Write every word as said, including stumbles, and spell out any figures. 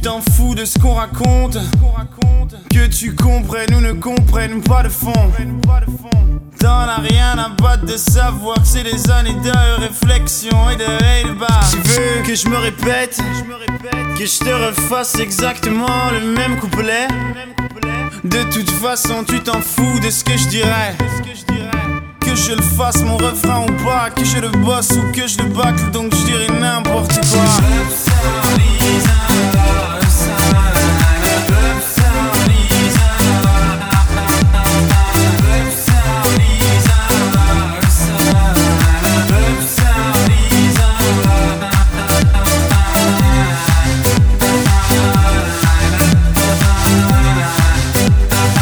t'en fous de ce qu'on raconte, que tu comprennes ou ne comprennes pas de fond. T'en as rien à battre de savoir que c'est des années de réflexion et de hate bar. Tu veux que je me répète, que je te refasse exactement le même couplet. De toute façon tu t'en fous de ce que je dirais. Que je le fasse mon refrain ou pas, que je le bosse ou que je le bâcle, donc je dirais n'importe quoi.